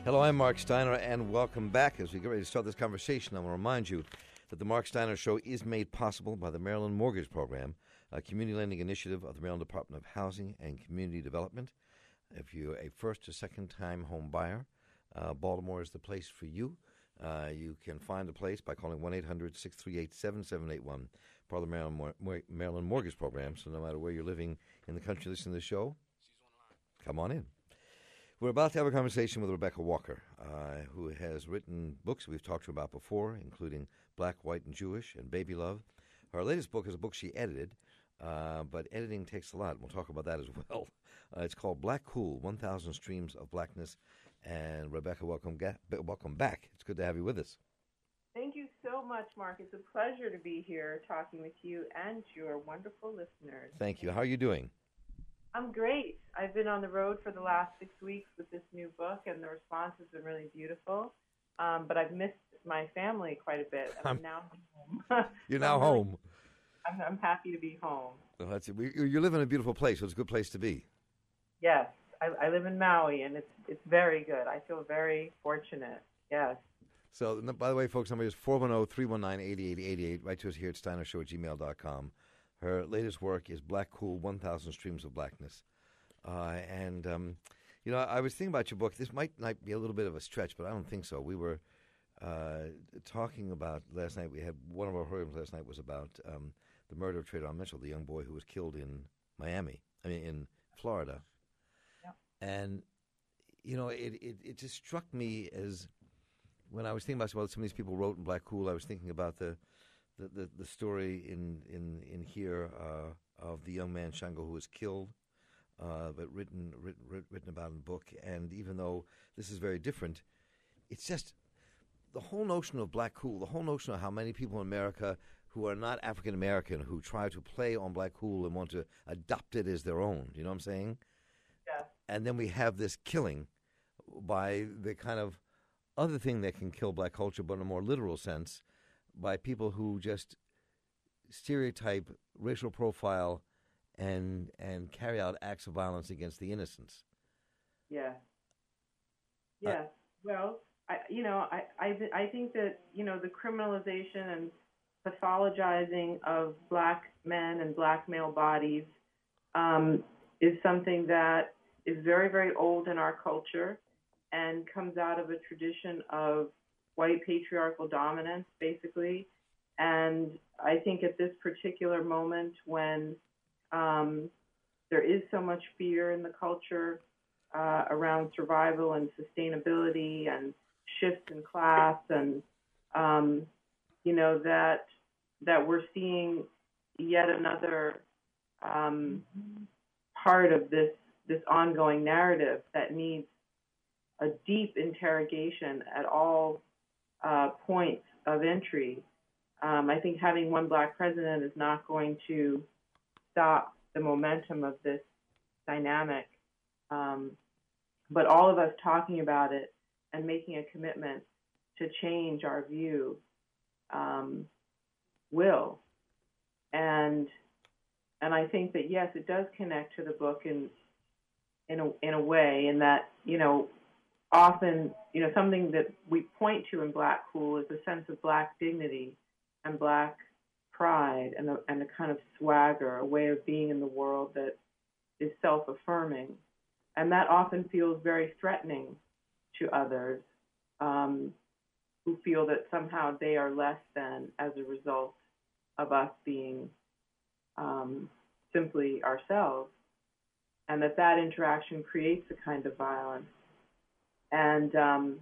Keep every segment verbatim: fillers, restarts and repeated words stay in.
Hello, I'm Mark Steiner, and welcome back. As we get ready to start this conversation, I want to remind you that the Mark Steiner Show is made possible by the Maryland Mortgage Program, a community lending initiative of the Maryland Department of Housing and Community Development. If you're a first or second-time home buyer, uh, Baltimore is the place for you. Uh, you can find a place by calling one eight hundred six three eight seven seven eight one, part of the Maryland, Mor- Mor- Maryland Mortgage Program. So no matter where you're living in the country listening to the show, come on in. We're about to have a conversation with Rebecca Walker, uh, who has written books we've talked to her about before, including Black, White, and Jewish and Baby Love. Her latest book is a book she edited, uh, but editing takes a lot. We'll talk about that as well. Uh, it's called Black Cool, one thousand Streams of Blackness. And Rebecca, welcome, ga- welcome back. It's good to have you with us. Thank you so much, Mark. It's a pleasure to be here talking with you and your wonderful listeners. Thank you. How are you doing? I'm great. I've been on the road for the last six weeks with this new book, and the response has been really beautiful. Um, but I've missed my family quite a bit. I'm, I'm now home. You're now I'm really, home. I'm, I'm happy to be home. Well, that's it. We, you live in a beautiful place, so it's a good place to be. Yes. I, I live in Maui, and it's it's very good. I feel very fortunate. Yes. So, by the way, folks, number is four one zero, three one nine, eight eight eight eight. Write to us here at steiner show at gmail dot com. Her latest work is Black Cool, one thousand Streams of Blackness. Uh, and, um, you know, I was thinking about your book. This might, might be a little bit of a stretch, but I don't think so. We were uh, talking about last night. We had one of our programs last night was about um, the murder of Trayvon Mitchell, the young boy who was killed in Miami, I mean, in Florida. Yep. And, you know, it, it, it just struck me as when I was thinking about what some of these people wrote in Black Cool, I was thinking about the the, the, the story in, in, in here uh, of the young man Shango who was killed, uh, but written, written written about in the book. And even though this is very different, it's just the whole notion of Black Cool, the whole notion of how many people in America who are not African American who try to play on Black Cool and want to adopt it as their own. You know what I'm saying? Yeah. And then we have this killing by the kind of other thing that can kill black culture, but in a more literal sense, by people who just stereotype, racial profile, and and carry out acts of violence against the innocents. Yeah. Yeah. Uh, well, I, you know, I, I I think that, you know, the criminalization and pathologizing of black men and black male bodies um, is something that is very, very old in our culture and comes out of a tradition of white patriarchal dominance, basically. And I think at this particular moment when um, there is so much fear in the culture uh, around survival and sustainability and shifts in class and, um, you know, that that we're seeing yet another um, part of this this ongoing narrative that needs a deep interrogation at all uh, points of entry. Um, I think having one black president is not going to stop the momentum of this dynamic. Um, but all of us talking about it and making a commitment to change our view um, will. And and I think that, yes, it does connect to the book in in a, in a way, in that, you know, often, you know, something that we point to in Black Cool is a sense of black dignity and black pride and a, and a kind of swagger, a way of being in the world that is self-affirming. And that often feels very threatening to others um, who feel that somehow they are less than as a result of us being um, simply ourselves, and that that interaction creates a kind of violence. And um,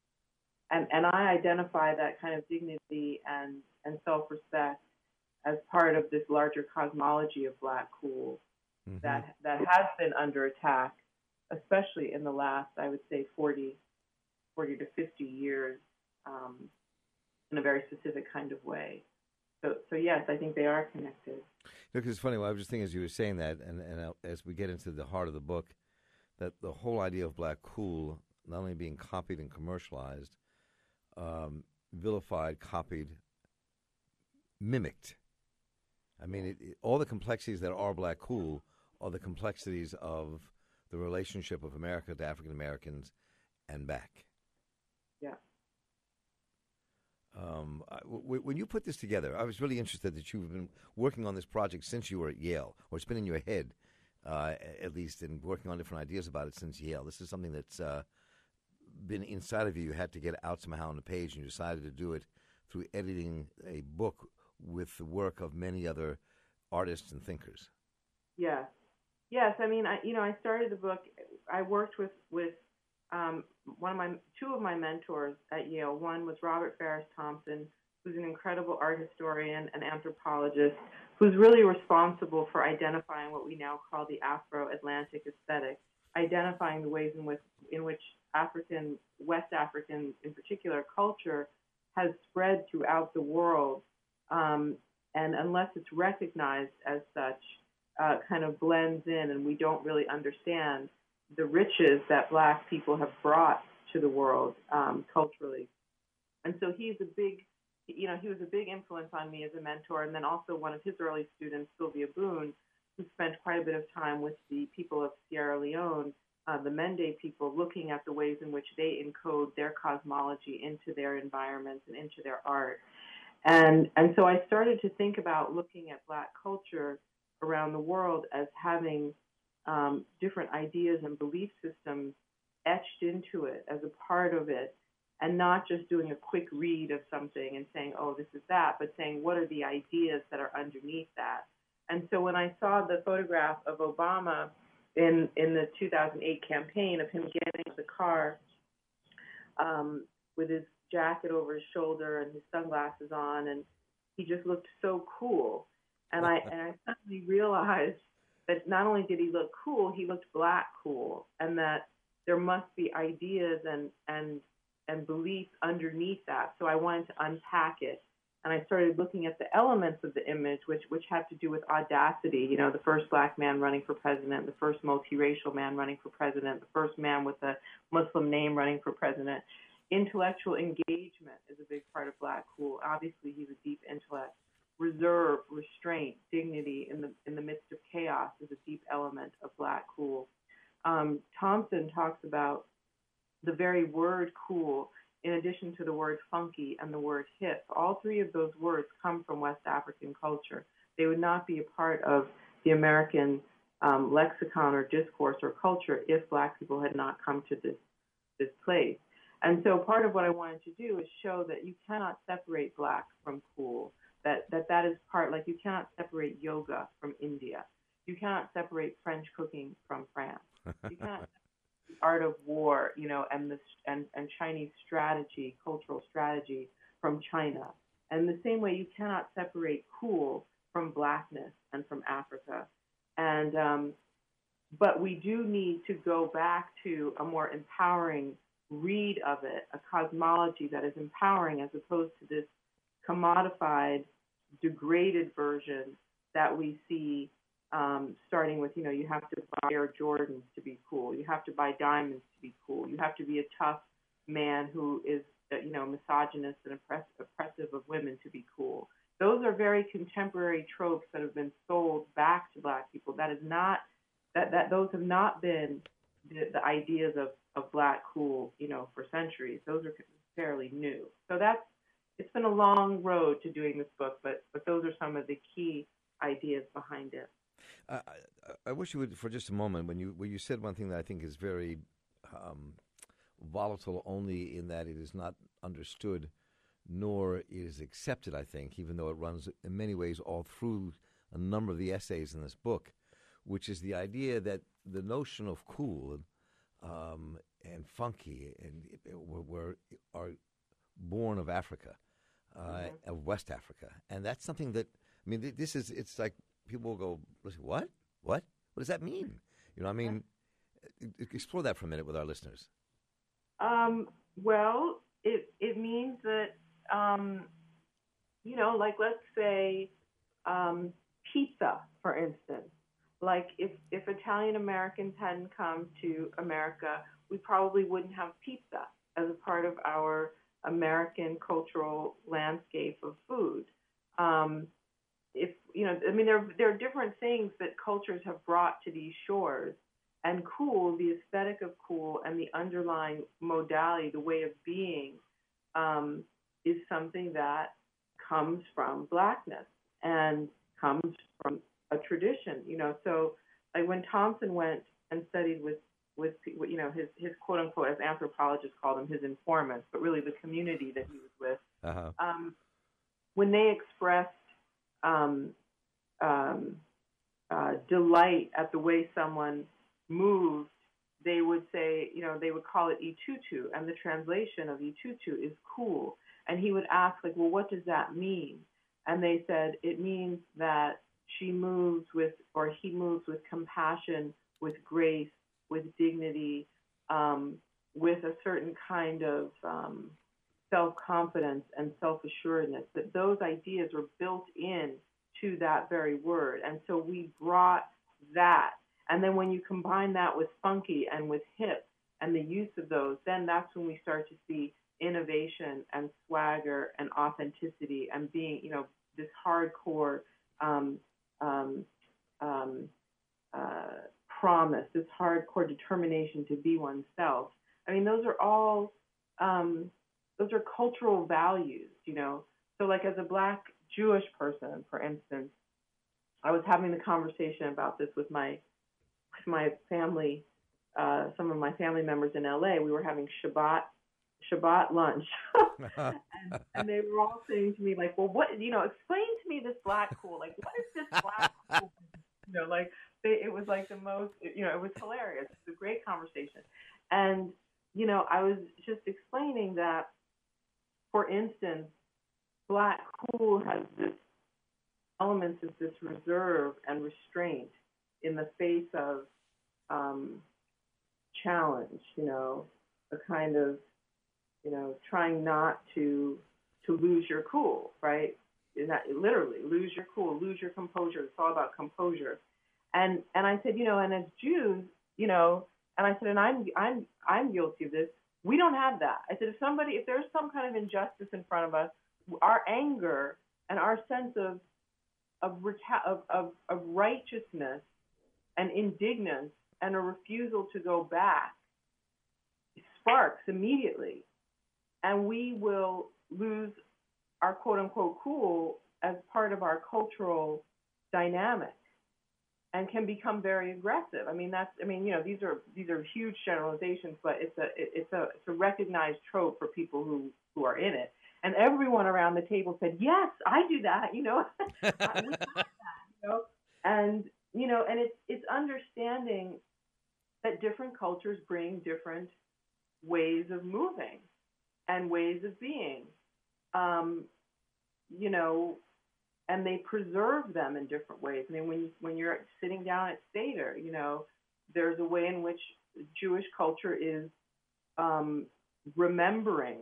and and I identify that kind of dignity and, and self-respect as part of this larger cosmology of Black Cool mm-hmm. that that has been under attack, especially in the last, I would say, forty, forty to fifty years, um, in a very specific kind of way. So, so yes, I think they are connected. Because it's funny, well, I was just thinking as you were saying that, and, and as we get into the heart of the book, that the whole idea of Black Cool not only being copied and commercialized, um, vilified, copied, mimicked. I mean, it, it, all the complexities that are Black Cool are the complexities of the relationship of America to African Americans and back. Yeah. Um, I- w- when you put this together, I was really interested that you've been working on this project since you were at Yale, or it's been in your head, uh, at least, and working on different ideas about it since Yale. This is something that's uh, been inside of you. You had to get it out somehow on the page, and you decided to do it through editing a book with the work of many other artists and thinkers. Yes. Yes. I mean, I, you know, I started the book. I worked with with um, one of my two of my mentors at Yale. One was Robert Farris Thompson, who's an incredible art historian and anthropologist, who's really responsible for identifying what we now call the Afro-Atlantic aesthetic, identifying the ways in which in which African, West African in particular, culture has spread throughout the world, um, and unless it's recognized as such, uh, kind of blends in, and we don't really understand the riches that Black people have brought to the world um, culturally. And so he's a big, you know, he was a big influence on me as a mentor, and then also one of his early students, Sylvia Boone, who spent quite a bit of time with the people of Sierra Leone, uh, the Mende people, looking at the ways in which they encode their cosmology into their environments and into their art. And and so I started to think about looking at Black culture around the world as having um, different ideas and belief systems etched into it as a part of it, and not just doing a quick read of something and saying, oh, this is that, but saying, what are the ideas that are underneath that? And so when I saw the photograph of Obama in, in the two thousand eight campaign of him getting in the car um, with his jacket over his shoulder and his sunglasses on, and he just looked so cool. And I and I suddenly realized that not only did he look cool, he looked Black cool, and that there must be ideas and and and beliefs underneath that. So I wanted to unpack it, and I started looking at the elements of the image, which which had to do with audacity. You know, the first Black man running for president, the first multiracial man running for president, the first man with a Muslim name running for president. Intellectual engagement is a big part of Black cool. Obviously, he's a deep intellect. Reserve, restraint, dignity in the in the midst of chaos is a deep element of Black cool. Um, Thompson talks about the very word cool, in addition to the word funky and the word hip. All three of those words come from West African culture. They would not be a part of the American um, lexicon or discourse or culture if Black people had not come to this this place. And so part of what I wanted to do is show that you cannot separate Black from cool. That, that that is part, like you cannot separate yoga from India. You cannot separate French cooking from France. You cannot separate the art of war, you know, and the and, and Chinese strategy, cultural strategy from China. And the same way you cannot separate cool from Blackness and from Africa. And um, but we do need to go back to a more empowering read of it, a cosmology that is empowering as opposed to this commodified, degraded version that we see, um, starting with, you know, you have to buy Air Jordans to be cool. You have to buy diamonds to be cool. You have to be a tough man who is, you know, misogynist and oppress- oppressive of women to be cool. Those are very contemporary tropes that have been sold back to Black people. That is not, that, that those have not been the, the ideas of, of Black cool, you know, for centuries. Those are fairly new. So that's, it's been a long road to doing this book, but but those are some of the key ideas behind it. Uh, I, I wish you would, for just a moment, when you when you said one thing that I think is very um, volatile, only in that it is not understood, nor is accepted. I think, even though it runs in many ways all through a number of the essays in this book, which is the idea that the notion of cool um, and funky and were, were are born of Africa. Uh, mm-hmm. Of West Africa, and that's something that I mean. Th- this is it's like people will go, what, what, what does that mean? You know, I mean, yeah. Explore that for a minute with our listeners. Um, well, it it means that um, you know, like let's say um, pizza, for instance. Like if if Italian Americans hadn't come to America, we probably wouldn't have pizza as a part of our American cultural landscape of food. Um, if you know, I mean, there there are different things that cultures have brought to these shores, And cool, the aesthetic of cool and the underlying modality, the way of being, um, is something that comes from blackness and comes from a tradition, you know. So like when Thompson went and studied with, with you know, his, his quote unquote, as anthropologists call them, his informants, but really the community that he was with, Uh-huh. um, when they expressed um, um, uh, delight at the way someone moved, they would say, you know, they would call it Itutu, and the translation of Itutu is cool. And he would ask, like, well, what does that mean? And they said, it means that she moves with, or he moves with compassion, with grace, with dignity, um, with a certain kind of um, self-confidence and self-assuredness, that those ideas were built in to that very word. And so we brought that. And then when you combine that with funky and with hip and the use of those, then that's when we start to see innovation and swagger and authenticity and being, you know, this hardcore um, um, um, uh, promise, this hardcore determination to be oneself. I mean, those are all, um, those are cultural values, you know. So like as a Black Jewish person, for instance, I was having the conversation about this with my with my family, uh, some of my family members in L A. We were having Shabbat Shabbat lunch, and, and they were all saying to me like, "Well, what? You know, explain to me this Black cool. Like, what is this Black cool? You know, like they, it was like the most. You know, it was hilarious. It was a great conversation, and you know, I was just explaining that, for instance, Black cool has this elements of this reserve and restraint in the face of um, challenge, you know, a kind of, you know, trying not to to lose your cool, right? Not, literally, lose your cool, lose your composure. It's all about composure. And and I said, you know, and as Jews, you know, and I said, and I'm I'm I'm guilty of this. We don't have that. I said, if somebody, if there's some kind of injustice in front of us, our anger and our sense of of of, of, of righteousness and indignance and a refusal to go back sparks immediately, and we will lose our quote unquote cool as part of our cultural dynamic, and can become very aggressive. I mean, that's I mean, you know, these are these are huge generalizations, but it's a it's a it's a recognized trope for people who who are in it. And everyone around the table said, "Yes, I do that." You know, we have that. You know, and you know, and it's it's understanding that different cultures bring different ways of moving and ways of being, um, you know, and they preserve them in different ways. I mean, when you, when you're sitting down at Seder, you know, there's a way in which Jewish culture is um, remembering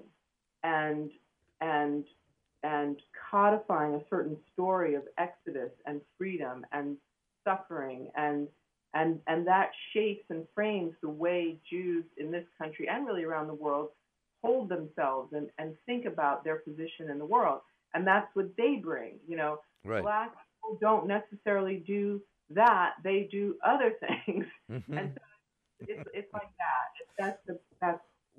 and and and codifying a certain story of exodus and freedom and suffering, and and and that shapes and frames the way Jews in this country and really around the world hold themselves and, and think about their position in the world. And that's what they bring. You know, right. Black people don't necessarily do that; they do other things, Mm-hmm. and so it's it's like that. It's, that's the that's.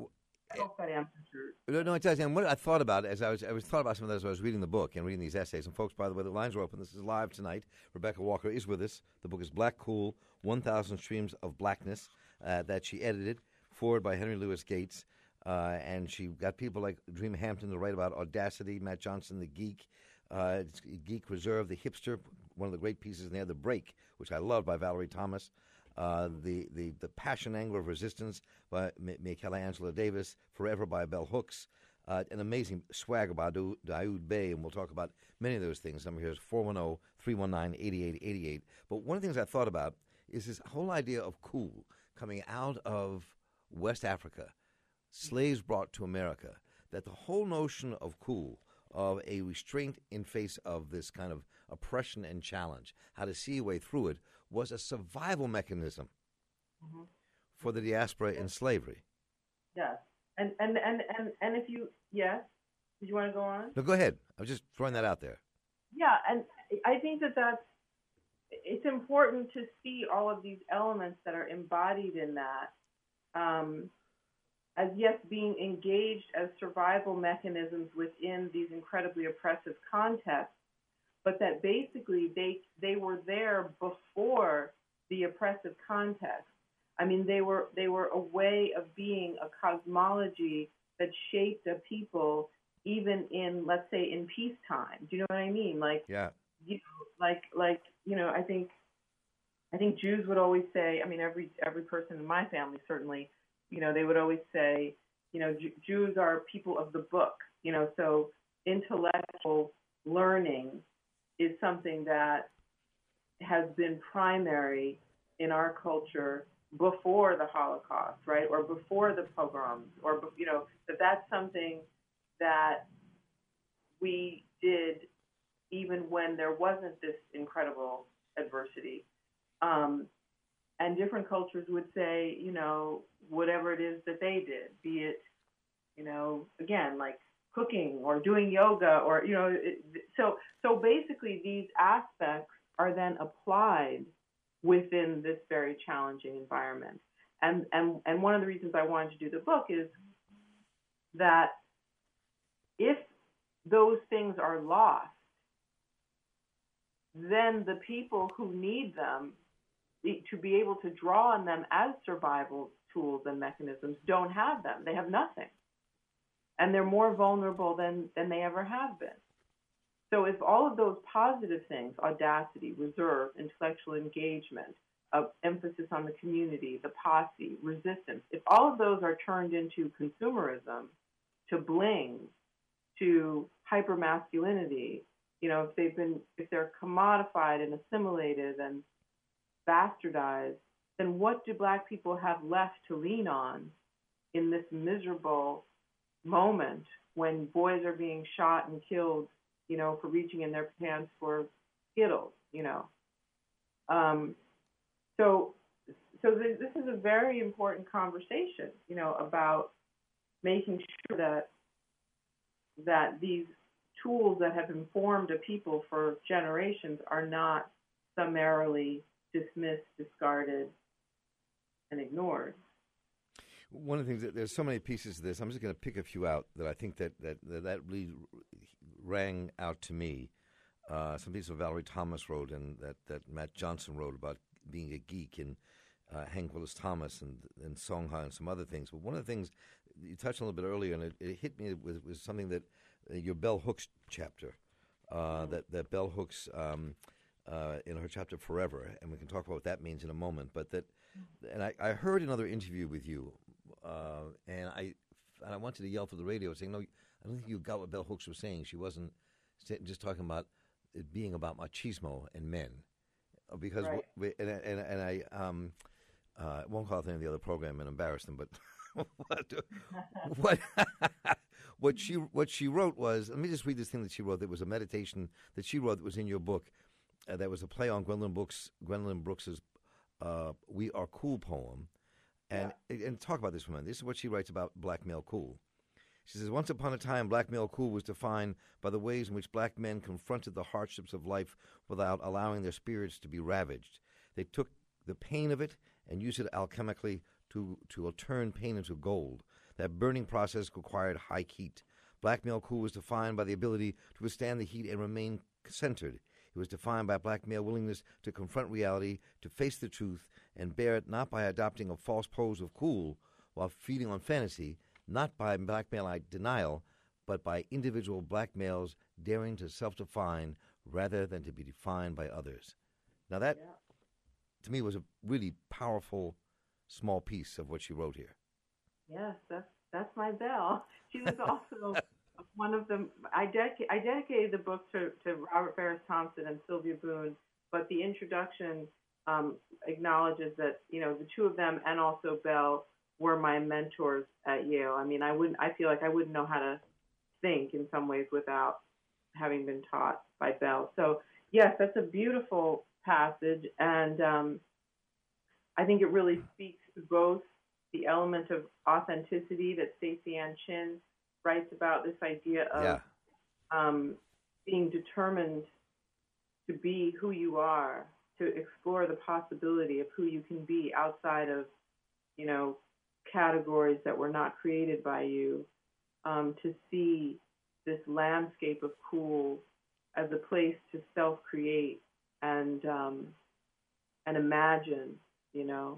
I hope that answers your. No, no, it does. And what I thought about as I was, I was thought about some of those as I was reading the book and reading these essays. And folks, by the way, the lines are open. This is live tonight. Rebecca Walker is with us. The book is Black Cool: one thousand Streams of Blackness, uh, that she edited, forward by Henry Louis Gates, uh, and she got people like Dream Hampton to write about audacity. Matt Johnson, the geek, uh, Geek Reserve, the hipster. One of the great pieces in there, The Break, which I love, by Valerie Thomas. Uh, the, the, the Passion Angle of Resistance by M- Michaela Davis, Forever by Bell Hooks, uh, an amazing swagger by Da- Daoud Bey, and we'll talk about many of those things. Number here is four one zero, three one nine, eight eight eight eight. But one of the things I thought about is this whole idea of cool coming out of West Africa, slaves brought to America, that the whole notion of cool, of a restraint in face of this kind of oppression and challenge, how to see a way through it, was a survival mechanism mm-hmm. for the diaspora in slavery. Yes. And, and, and, and, and if you, yes, did you want to go on? No, go ahead. I was just throwing that out there. Yeah, and I think that that's, it's important to see all of these elements that are embodied in that, um, as yes, being engaged as survival mechanisms within these incredibly oppressive contexts, but that basically they they were there before the oppressive context. I mean, they were they were a way of being, a cosmology that shaped a people, even in, let's say, in peacetime. Do you know what I mean? Like, Yeah. you know, like like you know, I think I think Jews would always say. I mean, every every person in my family certainly, you know, they would always say, you know, J- Jews are people of the book. You know, so intellectual learning is something that has been primary in our culture before the Holocaust, right, or before the pogroms, or you know, that that's something that we did even when there wasn't this incredible adversity. Um, and different cultures would say, you know, whatever it is that they did, be it, you know, again, like cooking or doing yoga, or you know, it, so so basically these aspects are then applied within this very challenging environment. And and and one of the reasons I wanted to do the book is that if those things are lost, then the people who need them to be able to draw on them as survival tools and mechanisms don't have them. They have nothing. And they're more vulnerable than, than they ever have been. So if all of those positive things, audacity, reserve, intellectual engagement, uh, emphasis on the community, the posse, resistance, if all of those are turned into consumerism, to bling, to hypermasculinity, you know, if they've been, if they're commodified and assimilated and bastardized, then what do Black people have left to lean on in this miserable moment when boys are being shot and killed, you know, for reaching in their pants for Skittles, you know? Um, so, so this, this is a very important conversation, you know, about making sure that that these tools that have informed a people for generations are not summarily dismissed, discarded, and ignored. One of the things that there's so many pieces to this. I'm just going to pick a few out that I think that that that, that really rang out to me. Uh, some pieces of Valerie Thomas wrote, and that, that Matt Johnson wrote about being a geek, and uh, Hank Willis Thomas and and Songha and some other things. But one of the things you touched on a little bit earlier, and it, it hit me was, was something that uh, your Bell Hooks chapter, uh, mm-hmm. that that Bell Hooks um, uh, in her chapter Forever, and we can talk about what that means in a moment. But that, and I, I heard another interview with you, uh, and I and I wanted to yell through the radio saying, no, I don't think you got what Bell Hooks was saying. She wasn't just talking about it being about machismo and men, because right. w- and, and and I um, uh, won't call it the name of the other program and embarrass them, but what what what she what she wrote was, let me just read this thing that she wrote. That was a meditation that she wrote that was in your book. Uh, that was a play on Gwendolyn Brooks Gwendolyn Brooks's uh, "We Are Cool" poem, and yeah. and talk about this woman. This is what she writes about black male cool. She says, once upon a time, black male cool was defined by the ways in which black men confronted the hardships of life without allowing their spirits to be ravaged. They took the pain of it and used it alchemically to, to turn pain into gold. That burning process required high heat. Black male cool was defined by the ability to withstand the heat and remain centered. It was defined by black male willingness to confront reality, to face the truth, and bear it not by adopting a false pose of cool while feeding on fantasy, not by black male denial, but by individual black males daring to self-define rather than to be defined by others. Now that, yeah. to me, was a really powerful, small piece of what she wrote here. Yes, that's that's my Belle. She was also one of the. I, dedica- I dedicated the book to, to Robert Farris Thompson and Sylvia Boone, but the introduction um, acknowledges that, you know, the two of them and also Belle were my mentors at Yale. I mean, I wouldn't. I feel like I wouldn't know how to think in some ways without having been taught by Belle. So yes, that's a beautiful passage, and um, I think it really speaks to both the element of authenticity that Stacey Ann Chin writes about, this idea of yeah. um, being determined to be who you are, to explore the possibility of who you can be outside of, you know, categories that were not created by you, um, to see this landscape of cool as a place to self-create and um, and imagine, you know,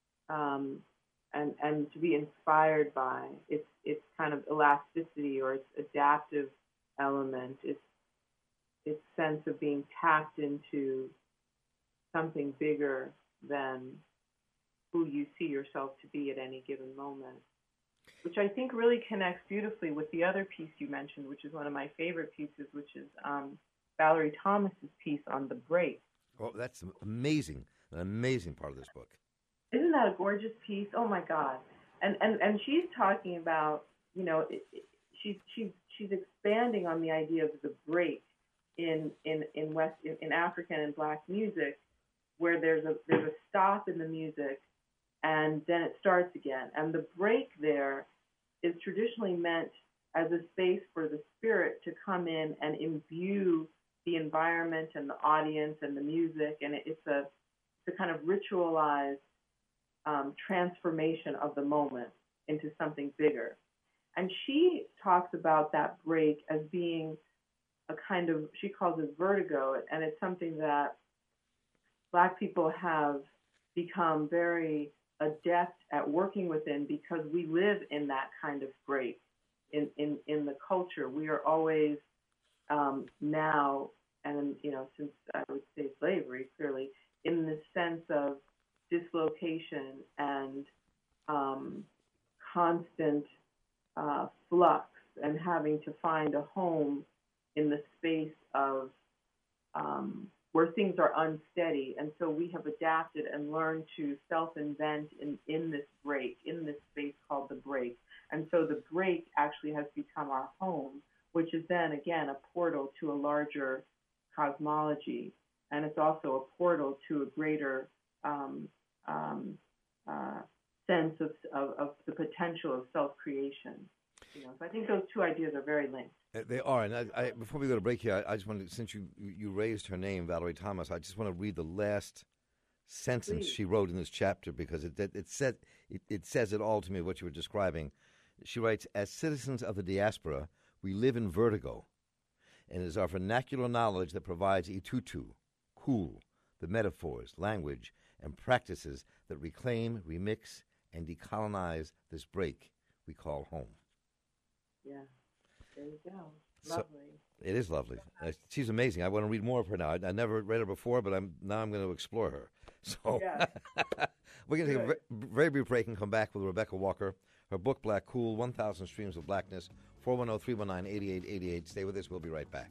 um, and and to be inspired by its its kind of elasticity or its adaptive element, its its sense of being tapped into something bigger than who you see yourself to be at any given moment, which I think really connects beautifully with the other piece you mentioned, which is one of my favorite pieces, which is um, Valerie Thomas's piece on the break. Oh, that's amazing, an amazing part of this book. Isn't that a gorgeous piece? Oh my God! And and and she's talking about, you know, it, it, she's she's she's expanding on the idea of the break in in in West in, in African and Black music, where there's a there's a stop in the music, and then it starts again. And the break there is traditionally meant as a space for the spirit to come in and imbue the environment and the audience and the music, and it, it's a it's a kind of ritualized um, transformation of the moment into something bigger. And she talks about that break as being a kind of, she calls it vertigo, and it's something that Black people have become very adept at working within because we live in that kind of break in, in, in the culture. We are always um, now, and you know, since I would say slavery, clearly, in the sense of dislocation and um, constant uh, flux and having to find a home in the space of um, where things are unsteady. And so we have adapted and learned to self-invent in, in this break, in this space called the break. And so the break actually has become our home, which is then, again, a portal to a larger cosmology. And it's also a portal to a greater um, um, uh, sense of, of, of the potential of self-creation. You know, so I think those two ideas are very linked. Uh, They are, and I, I, before we go to break here, I, I just wanted, since you you raised her name, Valerie Thomas, I just want to read the last sentence Please. she wrote in this chapter because it it, it said it, it says it all to me what you were describing. She writes, "As citizens of the diaspora, we live in vertigo, and it is our vernacular knowledge that provides itutu, cool, the metaphors, language, and practices that reclaim, remix, and decolonize this break we call home." Yeah. There you go. So- Lovely. It is lovely. Uh, she's amazing. I want to read more of her now. I, I never read her before, but I'm now I'm going to explore her. So Yeah. we're going to take a Good. ve- very brief break and come back with Rebecca Walker. Her book, Black Cool, one thousand Streams of Blackness, four one zero, three one nine, eight eight eight eight. Stay with us. We'll be right back.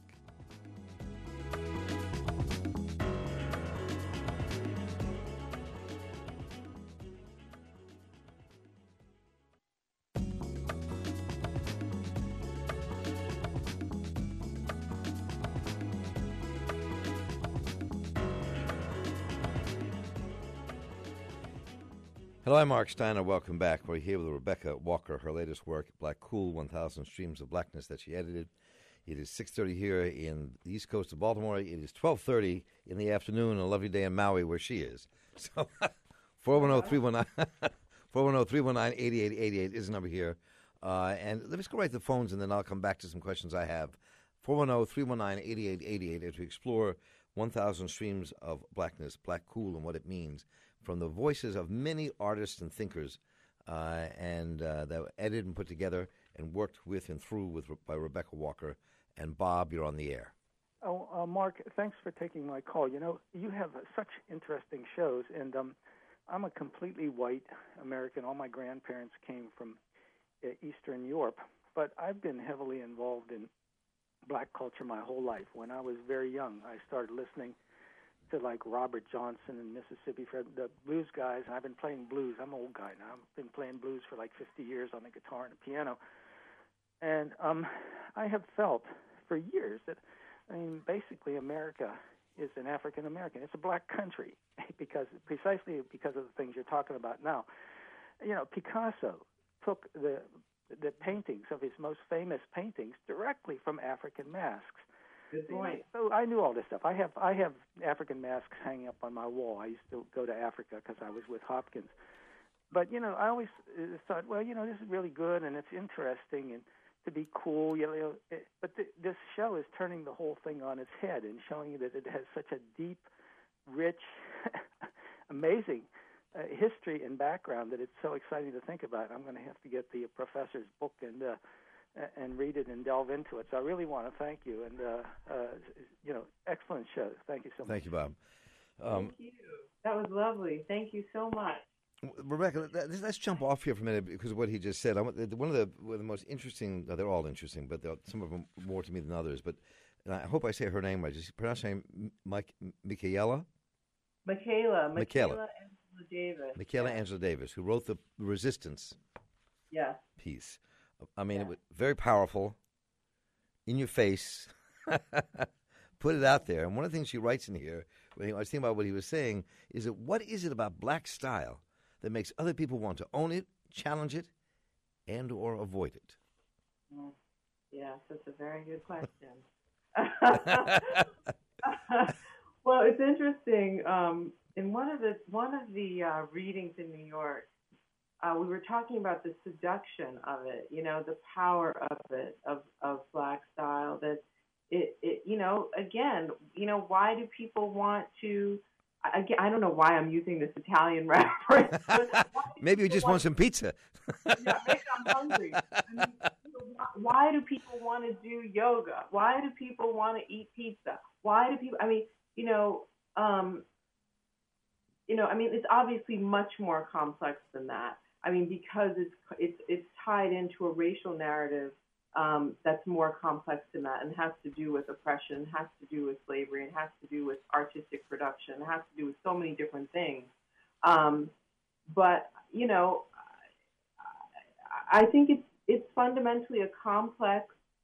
Hello, I'm Mark Steiner. Welcome back. We're here with Rebecca Walker, her latest work, Black Cool, one thousand Streams of Blackness, that she edited. It is six thirty here in the east coast of Baltimore. It is twelve thirty in the afternoon, a lovely day in Maui where she is. So four one zero, three one nine, four one zero, three one nine, eight eight eight eight is the number here. Uh, and let's go right to the phones, and then I'll come back to some questions I have. four one zero, three one nine, eight eight eight eight as we explore one thousand Streams of Blackness, Black Cool, and what it means, from the voices of many artists and thinkers, uh, and uh, that were edited and put together and worked with and through with by Rebecca Walker. And Bob, you're on the air. Oh, uh, Mark, thanks for taking my call. You know, you have uh, such interesting shows, and um, I'm a completely white American. All my grandparents came from uh, Eastern Europe, but I've been heavily involved in black culture my whole life. When I was very young, I started listening to like Robert Johnson and Mississippi Fred, the blues guys, and I've been playing blues. I'm an old guy now. I've been playing blues for like fifty years on the guitar and the piano. And um, I have felt for years that, I mean, basically America is an African American. It's a black country because precisely because of the things you're talking about now. You know, Picasso took the the paintings of his most famous paintings directly from African masks. Good point. So I knew all this stuff. I have I have African masks hanging up on my wall. I used to go to Africa because I was with Hopkins. But you know, I always uh, thought, well, you know, this is really good and it's interesting and to be cool. You know, it, but th- this show is turning the whole thing on its head and showing you that it has such a deep, rich, amazing uh, history and background that it's so exciting to think about. I'm going to have to get the professor's book and. Uh, and read it and delve into it. So I really want to thank you. And, uh, uh, you know, excellent show. Thank you so much. Thank you, Bob. Um, Thank you. That was lovely. Thank you so much. Rebecca, let's, let's jump off here for a minute because of what he just said. I want, one of the one of the most interesting, uh, they're all interesting, but some of them more to me than others. But and I hope I say her name right. Just pronounce her name, Mike, Michaela? Michaela. Michaela. Michaela Angela Davis. Michaela yeah. Angela Davis, who wrote the Resistance Yes. piece. I mean, yeah. it was very powerful, in your face, put it out there. And one of the things she writes in here, when I was thinking about what he was saying, is that what is it about black style that makes other people want to own it, challenge it, and or avoid it? Mm. Yes, that's a very good question. Well, it's interesting. Um, in one of the one of the uh, readings in New York, Uh, we were talking about the seduction of it, you know, the power of it, of, of black style, that it, it, you know, again, you know, why do people want to, again, I don't know why I'm using this Italian reference. Maybe you just want, want some pizza. Yeah, maybe I'm hungry. I mean, why do people want to do yoga? Why do people want to eat pizza? Why do people, I mean, you know, um, you know, I mean, it's obviously much more complex than that. I mean, because it's it's it's tied into a racial narrative um, that's more complex than that, and has to do with oppression, has to do with slavery, and has to do with artistic production, has to do with so many different things. Um, but you know, I think it's it's fundamentally a complex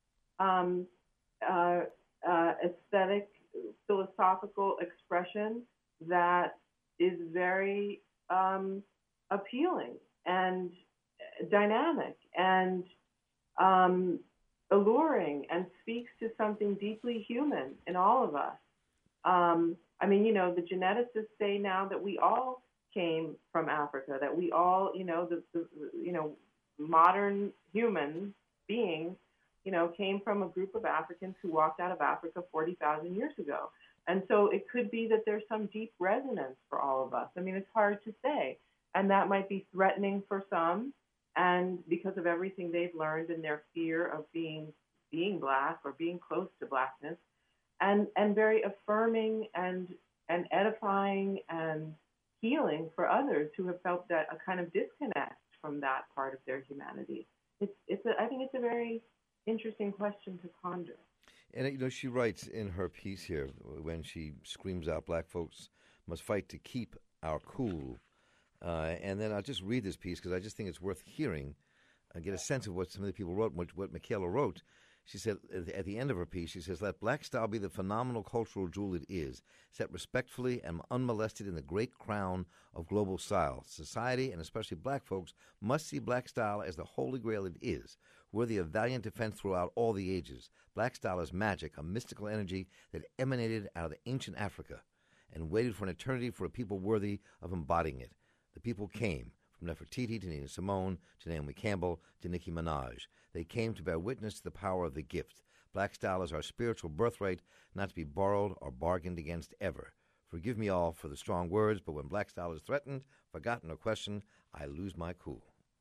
um, uh, uh, aesthetic, philosophical expression that is very um, appealing and dynamic and um, alluring, and speaks to something deeply human in all of us. Um, I mean, you know, the geneticists say now that we all came from Africa, that we all, you know, the, the you know, modern human beings, you know, came from a group of Africans who walked out of Africa forty thousand years ago. And so it could be that there's some deep resonance for all of us. I mean, it's hard to say. And that might be threatening for some, and because of everything they've learned and their fear of being being black or being close to blackness, and and very affirming and and edifying and healing for others who have felt that a kind of disconnect from that part of their humanity. It's it's a, I think it's a very interesting question to ponder. And you know, she writes in her piece here when she screams out, "Black folks must fight to keep our cool." Uh, and then I'll just read this piece because I just think it's worth hearing and get a sense of what some of the people wrote, what, what Michaela wrote. She said at the end of her piece, she says, "Let black style be the phenomenal cultural jewel it is, set respectfully and unmolested in the great crown of global style. Society, and especially black folks, must see black style as the holy grail it is, worthy of valiant defense throughout all the ages. Black style is magic, a mystical energy that emanated out of ancient Africa and waited for an eternity for a people worthy of embodying it. The people came, from Nefertiti to Nina Simone to Naomi Campbell to Nicki Minaj. They came to bear witness to the power of the gift. Black style is our spiritual birthright, not to be borrowed or bargained against ever. Forgive me all for the strong words, but when black style is threatened, forgotten, or questioned, I lose my cool."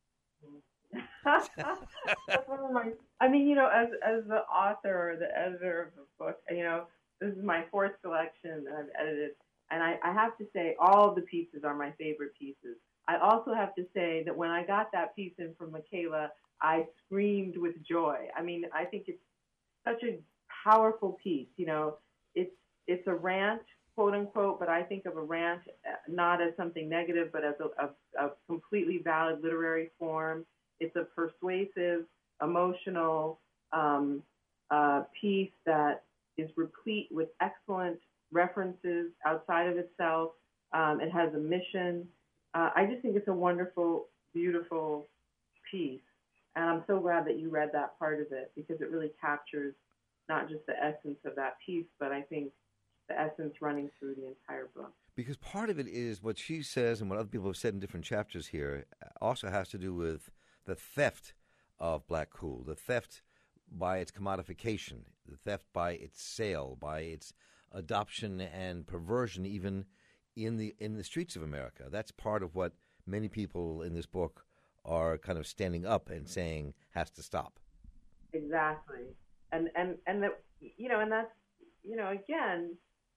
That's one of my, I mean, you know, as as the author or the editor of the book, you know, this is my fourth selection that I've edited. And I, I have to say, all of the pieces are my favorite pieces. I also have to say that when I got that piece in from Michaela, I screamed with joy. I mean, I think it's such a powerful piece. You know, it's it's a rant, quote unquote, but I think of a rant not as something negative, but as a, a, a completely valid literary form. It's a persuasive, emotional um, uh, piece that is replete with excellent references outside of itself. Um, it has a mission. Uh, I just think it's a wonderful, beautiful piece. And I'm so glad that you read that part of it because it really captures not just the essence of that piece, but I think the essence running through the entire book. Because part of it is what she says and what other people have said in different chapters here also has to do with the theft of black cool, the theft by its commodification, the theft by its sale, by its adoption and perversion even in the in the streets of America. That's part of what many people in this book are kind of standing up and saying has to stop. Exactly. And and and that, you know, and that's, you know, again,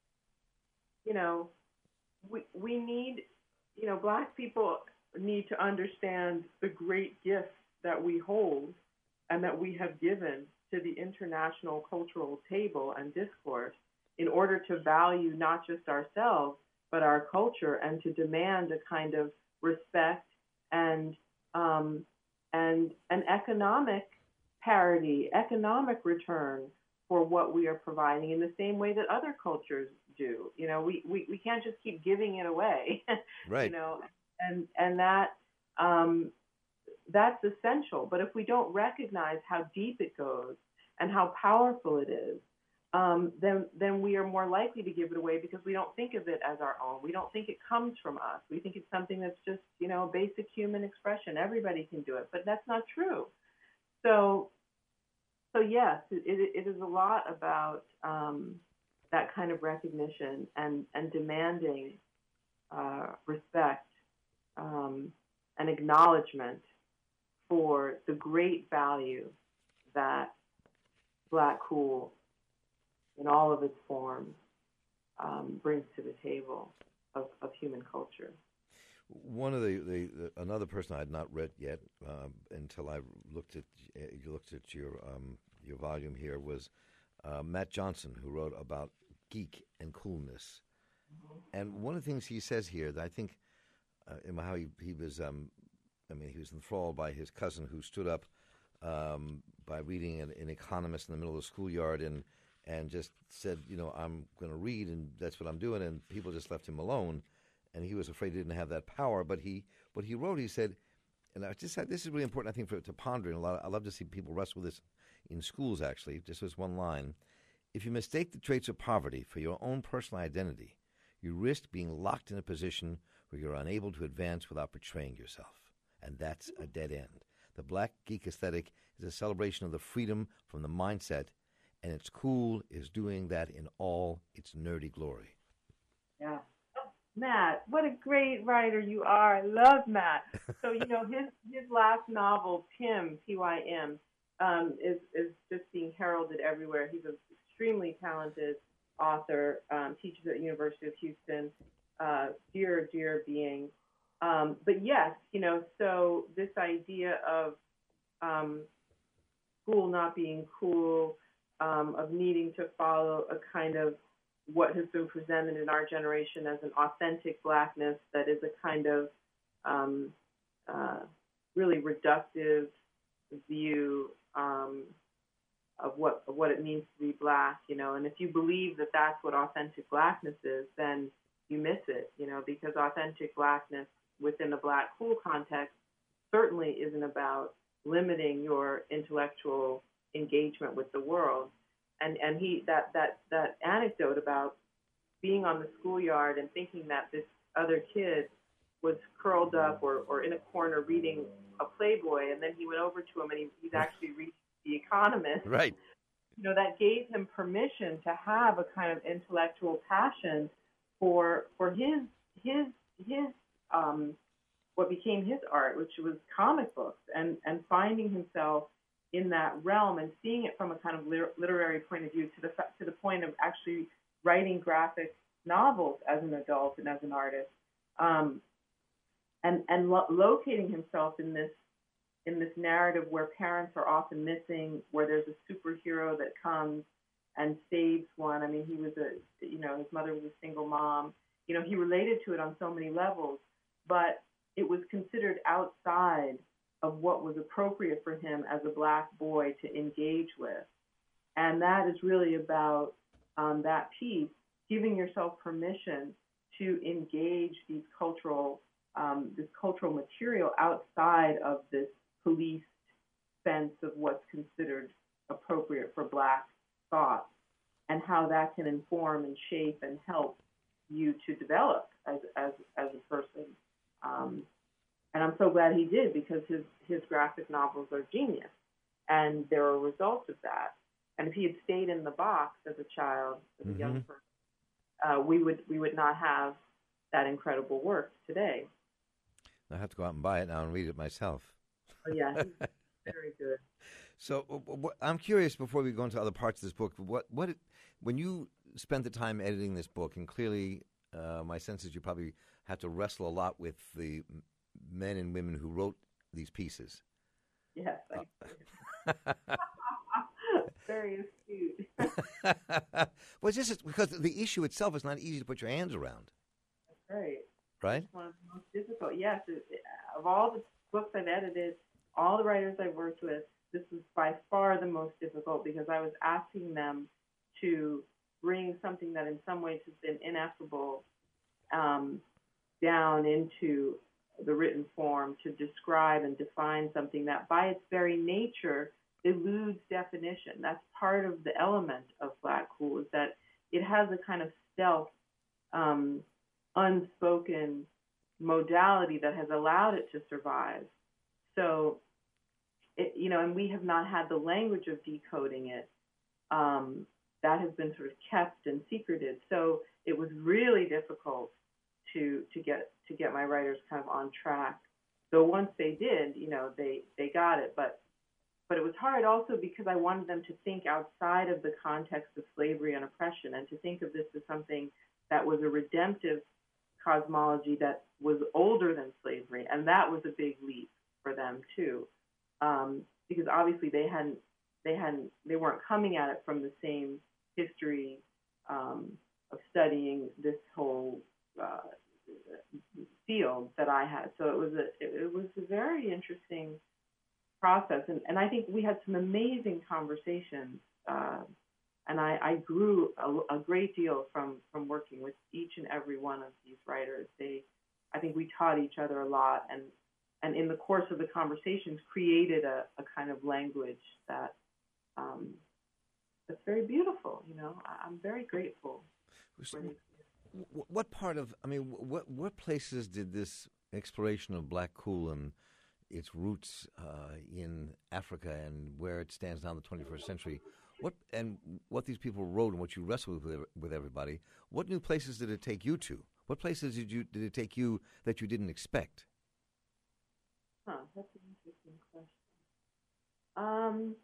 you know, we we need, you know, black people need to understand the great gifts that we hold and that we have given to the international cultural table and discourse in order to value not just ourselves, but our culture, and to demand a kind of respect and um, and an economic parity, economic return for what we are providing in the same way that other cultures do. You know, we, we, we can't just keep giving it away. Right. You know, and and that um, that's essential. But if we don't recognize how deep it goes and how powerful it is, um, then then we are more likely to give it away because we don't think of it as our own. We don't think it comes from us. We think it's something that's just, you know, basic human expression. Everybody can do it, but that's not true. So, so yes, it, it is a lot about um, that kind of recognition and, and demanding uh, respect um, and acknowledgement for the great value that Black cool in all of its forms um, brings to the table of, of human culture. One of the, the, the another person I had not read yet um, until I looked at you looked at your um, your volume here was uh, Matt Johnson, who wrote about geek and coolness. Mm-hmm. And one of the things he says here that I think uh, in how he he was um, I mean he was enthralled by his cousin who stood up um, by reading an, an Economist in the middle of the schoolyard and and just said, you know, I'm going to read and that's what I'm doing, and people just left him alone. And he was afraid he didn't have that power. But he, what he wrote, he said, and I just said, this is really important, I think, for to ponder. And a lot, I love to see people wrestle with this in schools, actually. Just this one line. If you mistake the traits of poverty for your own personal identity, you risk being locked in a position where you're unable to advance without betraying yourself. And that's a dead end. The Black geek aesthetic is a celebration of the freedom from the mindset, and it's cool is doing that in all its nerdy glory. Yeah. Matt, what a great writer you are. I love Matt. So, you know, his his last novel, Tim, T Y M, um, is, is just being heralded everywhere. He's an extremely talented author, um, teaches at the University of Houston, uh, dear, dear being. Um, but yes, you know, so this idea of um, school not being cool, um, of needing to follow a kind of what has been presented in our generation as an authentic Blackness that is a kind of um, uh, really reductive view um, of what of what it means to be Black, you know. And if you believe that that's what authentic Blackness is, then you miss it, you know, because authentic Blackness within the Black cool context certainly isn't about limiting your intellectual engagement with the world. And and he that, that, that anecdote about being on the schoolyard and thinking that this other kid was curled up or, or in a corner reading a Playboy, and then he went over to him and he, he's actually reading The Economist. Right. You know, that gave him permission to have a kind of intellectual passion for for his his his um, what became his art, which was comic books, and, and finding himself in that realm and seeing it from a kind of literary point of view to the to the point of actually writing graphic novels as an adult and as an artist, um, and and lo- locating himself in this in this narrative where parents are often missing, where there's a superhero that comes and saves one. I mean, he was a you know his mother was a single mom. You know, he related to it on so many levels, but it was considered outside of what was appropriate for him as a Black boy to engage with. And that is really about um, that piece, giving yourself permission to engage these cultural, um, this cultural material outside of this policed sense of what's considered appropriate for Black thought and how that can inform and shape and help you to develop as as as a person. Um, and I'm so glad he did, because his his graphic novels are genius, and they're a result of that. And if he had stayed in the box as a child, as a Mm-hmm. young person, uh, we would we would not have that incredible work today. I have to go out and buy it now and read it myself. Oh yeah, he's very good. So uh, wh- I'm curious, before we go into other parts of this book, what what it, when you spent the time editing this book, and clearly uh, my sense is you probably had to wrestle a lot with the m- men and women who wrote these pieces. Yes, I Uh, very astute. well, it's just because the issue itself is not easy to put your hands around, Right. right? It's one of the most difficult. Yes, it, it- of all the books I've edited, all the writers I've worked with, this was by far the most difficult, because I was asking them to bring something that in some ways has been ineffable um, down into the written form, to describe and define something that by its very nature eludes definition. That's part of the element of Black Cool, is that it has a kind of stealth, um, unspoken modality that has allowed it to survive. So, it, you know, and we have not had the language of decoding it. Um, that has been sort of kept and secreted. So it was really difficult to to get to get my writers kind of on track. So once they did, you know, they they got it. But but it was hard also because I wanted them to think outside of the context of slavery and oppression, and to think of this as something that was a redemptive cosmology that was older than slavery, and that was a big leap for them too, um, because obviously they hadn't, they hadn't, they weren't coming at it from the same history um, of studying this whole uh, field that I had. So it was a, it, it was a very interesting process, and, and I think we had some amazing conversations. Uh, And I, I grew a, a great deal from, from working with each and every one of these writers. They, I think we taught each other a lot, and, and in the course of the conversations created a, a kind of language that um, that's very beautiful. You know, I, I'm very grateful. So, For these. wh- what part of, I mean, wh- what what places did this exploration of Black Cool and its roots uh, in Africa and where it stands now in the twenty-first century, what and what these people wrote and what you wrestled with with everybody, what new places did it take you to? What places did you did it take you that you didn't expect? Huh, that's an interesting question. Um,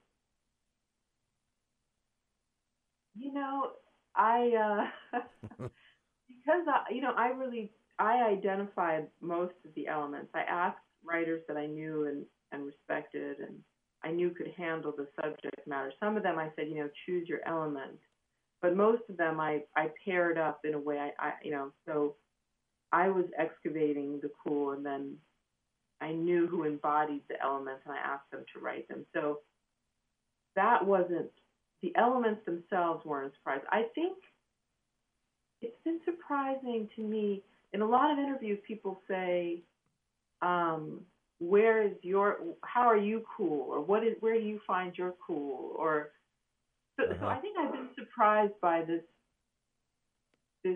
you know, I uh, because I, you know, I really I identified most of the elements. I asked writers that I knew and, and respected, and I knew could handle the subject matter. Some of them I said, you know, choose your element, but most of them I, I paired up in a way. I, I you know, so I was excavating the cool, and then I knew who embodied the elements, and I asked them to write them. So that wasn't, the elements themselves weren't a surprise. I think it's been surprising to me. In a lot of interviews, people say, um, where is your, how are you cool? Or what is, where do you find your cool? Or, so, Uh-huh. so I think I've been surprised by this, this,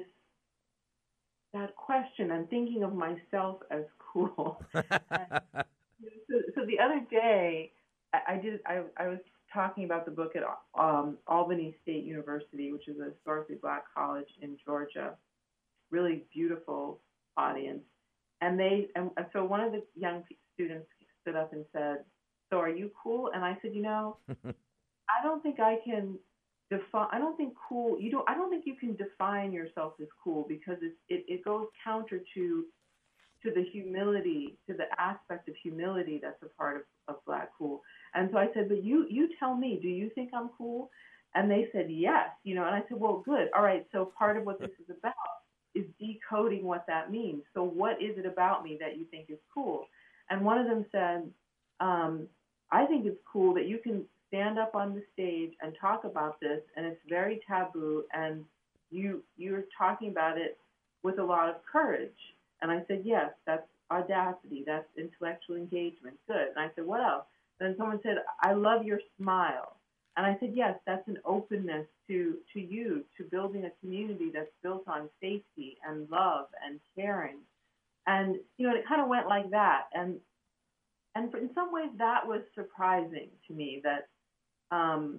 that question, and thinking of myself as cool. And, so, so the other day, I, I did, I, I was talking about the book at um, Albany State University, which is a historically Black college in Georgia. Really beautiful audience. And they, and so one of the young students stood up and said, "So are you cool?" And I said, "You know, I don't think I can define. I don't think cool. You don't. I don't think you can define yourself as cool, because it's, it it goes counter to to the humility, to the aspect of humility that's a part of, of Black cool." And so I said, "But you you tell me. Do you think I'm cool?" And they said, "Yes." You know. And I said, "Well, good. All right. So part of what this is about is decoding what that means. So what is it about me that you think is cool?" And one of them said, um, "I think it's cool that you can stand up on the stage and talk about this, and it's very taboo, and you you're talking about it with a lot of courage." And I said, "Yes, that's audacity, that's intellectual engagement. Good." And I said, "What else?" Then someone said, "I love your smile." And I said, yes, that's an openness to, to you, to building a community that's built on safety and love and caring. And, you know, it kind of went like that. And, and in some ways that was surprising to me that, um,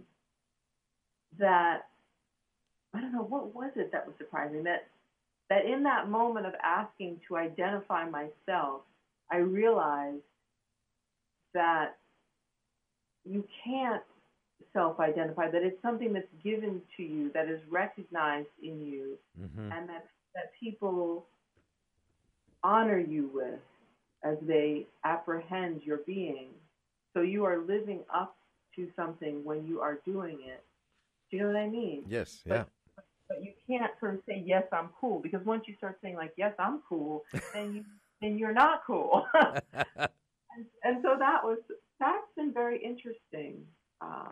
that, I don't know, what was it that was surprising? That, that in that moment of asking to identify myself, I realized that you can't self-identify, that it's something that's given to you, that is recognized in you, mm-hmm. and that, that people honor you with as they apprehend your being. So you are living up to something when you are doing it. Do you know what I mean? Yes, but, yeah. But you can't sort of say, yes, I'm cool, because once you start saying, like, yes, I'm cool, then, you, then you're not cool. and, and so that was, that's been very interesting. Um,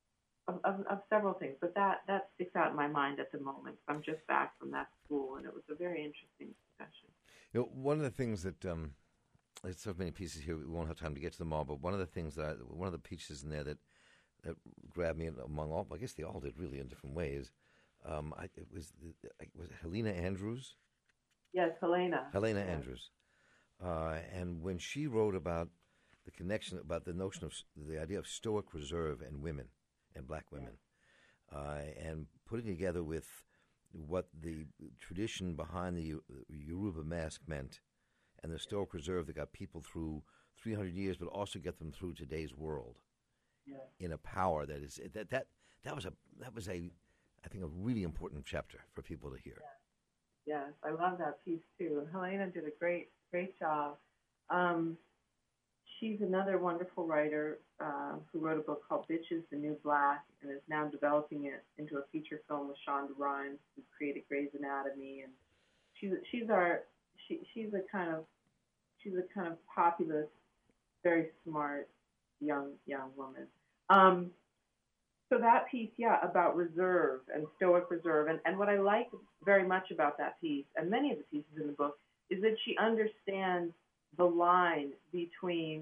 Of, of, of several things, but that, that sticks out in my mind at the moment. I'm just back from that school, and it was a very interesting discussion. You know, one of the things that, um, there's so many pieces here, we won't have time to get to them all, but one of the things that, I, one of the pieces in there that, that grabbed me among all, I guess they all did really in different ways, um, I, it was, was it Helena Andrews? Yes, Helena. Helena yeah. Andrews. Uh, and when she wrote about the connection, about the notion of, the idea of stoic reserve in women, and black women, uh, and putting together with what the tradition behind the Yoruba mask meant, and the Stoic reserve that got people through three hundred years, but also get them through today's world, yeah. in a power that is that that that was a that was a I think a really important chapter for people to hear. Yeah. Yes, I love that piece too. Helena did a great great job. Um, She's another wonderful writer uh, who wrote a book called Bitches, the New Black, and is now developing it into a feature film with Shonda Rhimes, who created Grey's Anatomy. And she's she's our she she's a kind of she's a kind of populist, very smart young young woman. Um, so that piece, yeah, about reserve and stoic reserve, and, and what I like very much about that piece, and many of the pieces in the book, is that she understands the line between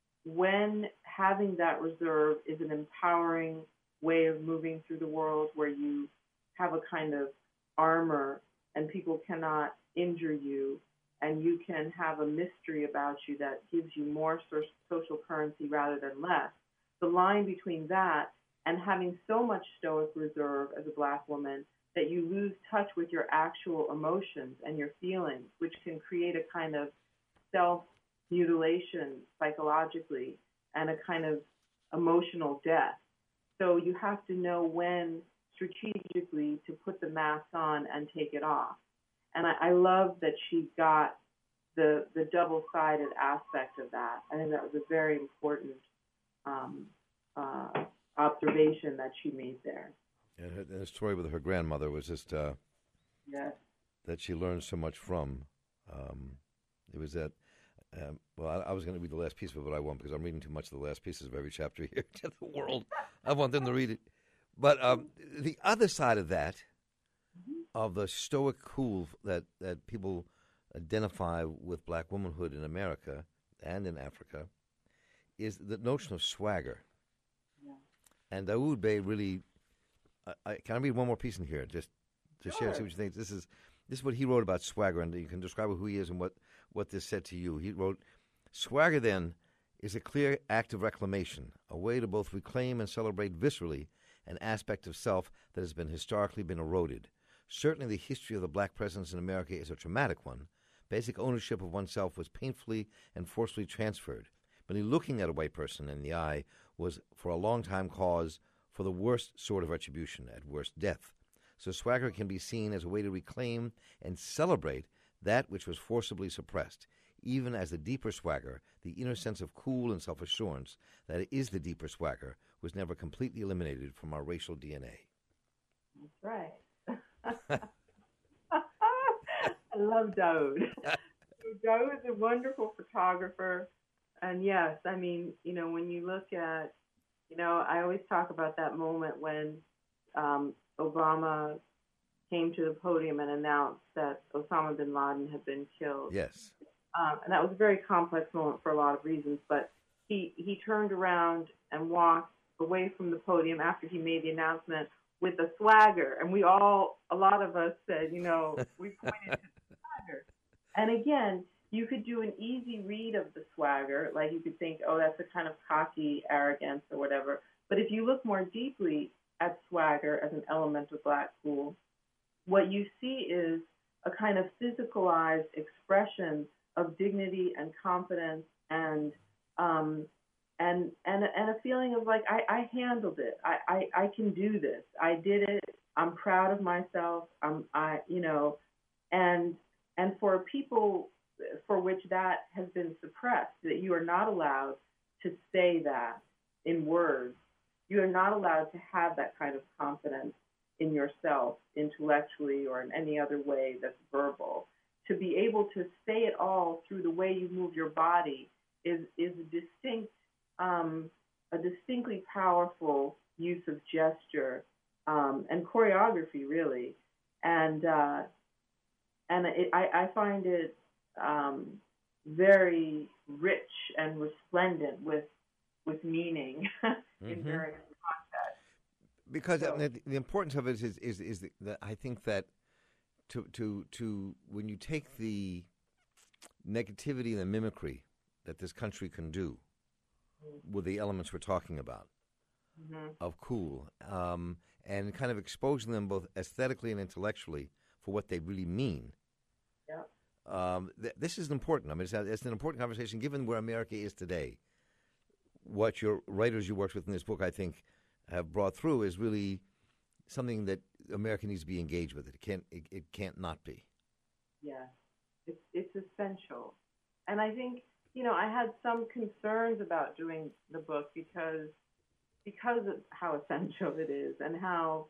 when having that reserve is an empowering way of moving through the world, where you have a kind of armor and people cannot injure you, and you can have a mystery about you that gives you more so- social currency rather than less. The line between that and having so much stoic reserve as a black woman that you lose touch with your actual emotions and your feelings, which can create a kind of self-mutilation psychologically and a kind of emotional death. So you have to know when strategically to put the mask on and take it off. And I, I love that she got the the double-sided aspect of that. I think that was a very important um, uh, observation that she made there. And her, and the story with her grandmother was just uh, yes. that she learned so much from. Um, it was that, um, well, I, I was going to read the last piece of it, but I won't because I'm reading too much of the last pieces of every chapter here to the world. I want them to read it. But um, the other side of that, mm-hmm. of the stoic cool that, that people identify with black womanhood in America and in Africa, is the notion of swagger. Yeah. And Dawood Bey really, uh, I, can I read one more piece in here just to sure. share and see what you think? This is this is what he wrote about swagger, and you can describe who he is and what, what this said to you. He wrote, "Swagger, then, is a clear act of reclamation, a way to both reclaim and celebrate viscerally an aspect of self that has been historically been eroded. Certainly the history of the black presence in America is a traumatic one. Basic ownership of oneself was painfully and forcefully transferred. Merely looking at a white person in the eye was for a long time cause for the worst sort of retribution, at worst death. So swagger can be seen as a way to reclaim and celebrate that which was forcibly suppressed, even as the deeper swagger, the inner sense of cool and self-assurance that is the deeper swagger, was never completely eliminated from our racial D N A." That's right. I love Dawood. Dawood is a wonderful photographer. And yes, I mean, you know, when you look at, you know, I always talk about that moment when um, Obama came to the podium and announced that Osama bin Laden had been killed. Yes. Um, and that was a very complex moment for a lot of reasons. But he, he turned around and walked away from the podium after he made the announcement with a swagger. And we all, a lot of us said, you know, we pointed to the swagger. And again, you could do an easy read of the swagger. Like you could think, oh, that's a kind of cocky arrogance or whatever. But if you look more deeply at swagger as an element of Black Cool, what you see is a kind of physicalized expression of dignity and confidence and um, and and and a feeling of like I, I handled it. I, I, I can do this. I did it. I'm proud of myself. I'm I you know, and and for people for which that has been suppressed, that you are not allowed to say that in words. You are not allowed to have that kind of confidence in yourself intellectually or in any other way that's verbal. To be able to say it all through the way you move your body is is a distinct, um, a distinctly powerful use of gesture um, and choreography, really. And uh, and it, I, I find it um, very rich and resplendent with with meaning in mm-hmm. various contexts. Because So- I mean, the, the importance of it is is is that I think that to to to when you take the negativity and the mimicry that this country can do with the elements we're talking about Mhm. of cool, um, and kind of exposing them both aesthetically and intellectually for what they really mean. Yeah. Um, th- this is important. I mean, it's, a, it's an important conversation given where America is today. What your writers you worked with in this book, I think, have brought through is really something that America needs to be engaged with. It can't. It, it can't not be. Yeah, it's it's essential. And I think, you know, I had some concerns about doing the book because because of how essential it is and how,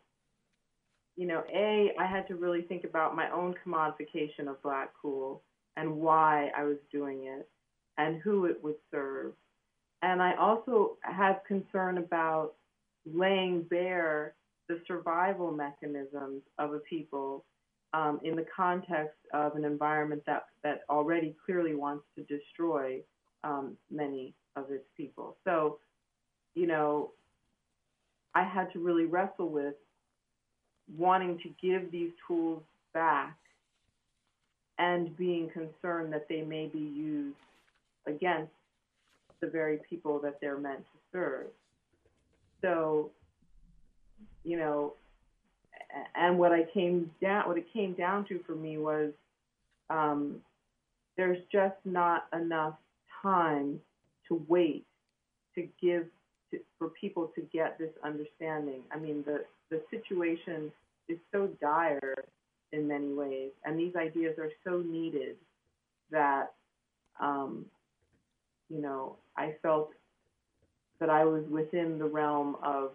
you know, A, I had to really think about my own commodification of Black Cool and why I was doing it and who it would serve. And I also had concern about laying bare the survival mechanisms of a people um, in the context of an environment that, that already clearly wants to destroy um, many of its people. So, you know, I had to really wrestle with wanting to give these tools back and being concerned that they may be used against the very people that they're meant to serve. So, you know, and what I came down, what it came down to for me was, um, there's just not enough time to wait to give to, for people to get this understanding. I mean, the the situation is so dire in many ways, and these ideas are so needed that, um, you know, I felt that I was within the realm of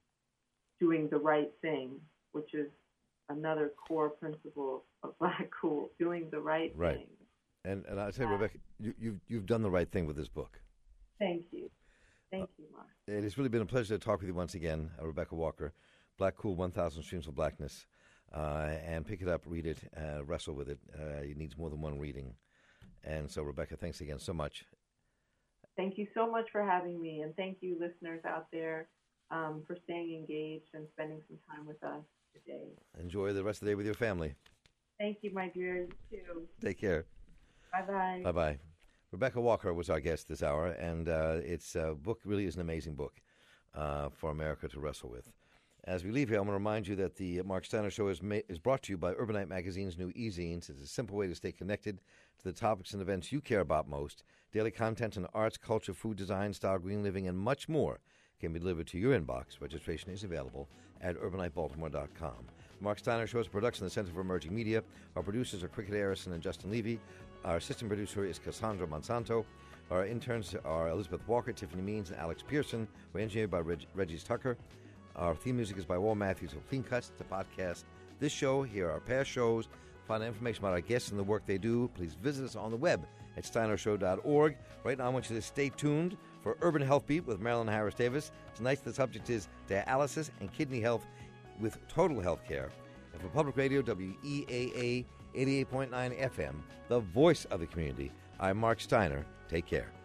doing the right thing, which is another core principle of Black Cool, doing the right, Right. thing. And and I say, Rebecca, you, you've you've done the right thing with this book. Thank you. Thank you, Mark. It has really been a pleasure to talk with you once again, uh, Rebecca Walker. Black Cool, one thousand Streams of Blackness. Uh, and pick it up, read it, uh, wrestle with it. Uh, it needs more than one reading. And so, Rebecca, thanks again so much. Thank you so much for having me, and thank you, listeners out there, um, for staying engaged and spending some time with us today. Enjoy the rest of the day with your family. Thank you, my dear, you too. Take care. Bye-bye. Bye-bye. Rebecca Walker was our guest this hour, and uh, its uh, book really is an amazing book uh, for America to wrestle with. As we leave here, I want to remind you that the Mark Steiner Show is, ma- is brought to you by Urbanite Magazine's new e-zines. It's a simple way to stay connected to the topics and events you care about most. Daily content on arts, culture, food, design, style, green living, and much more can be delivered to your inbox. Registration is available at urbanite baltimore dot com. The Mark Steiner Show is a production of the Center for Emerging Media. Our producers are Cricket Harrison and Justin Levy. Our assistant producer is Cassandra Monsanto. Our interns are Elizabeth Walker, Tiffany Means, and Alex Pearson. We're engineered by Reg- Reggie Tucker. Our theme music is by Wal Matthews of Clean Cuts, the podcast. This show, here are our past shows. Find out information about our guests and the work they do. Please visit us on the web at steiner show dot org. Right now, I want you to stay tuned for Urban Health Beat with Marilyn Harris Davis. Tonight, the subject is dialysis and kidney health with Total Health Care. And for Public Radio, W E A A eighty-eight point nine F M, the voice of the community, I'm Mark Steiner. Take care.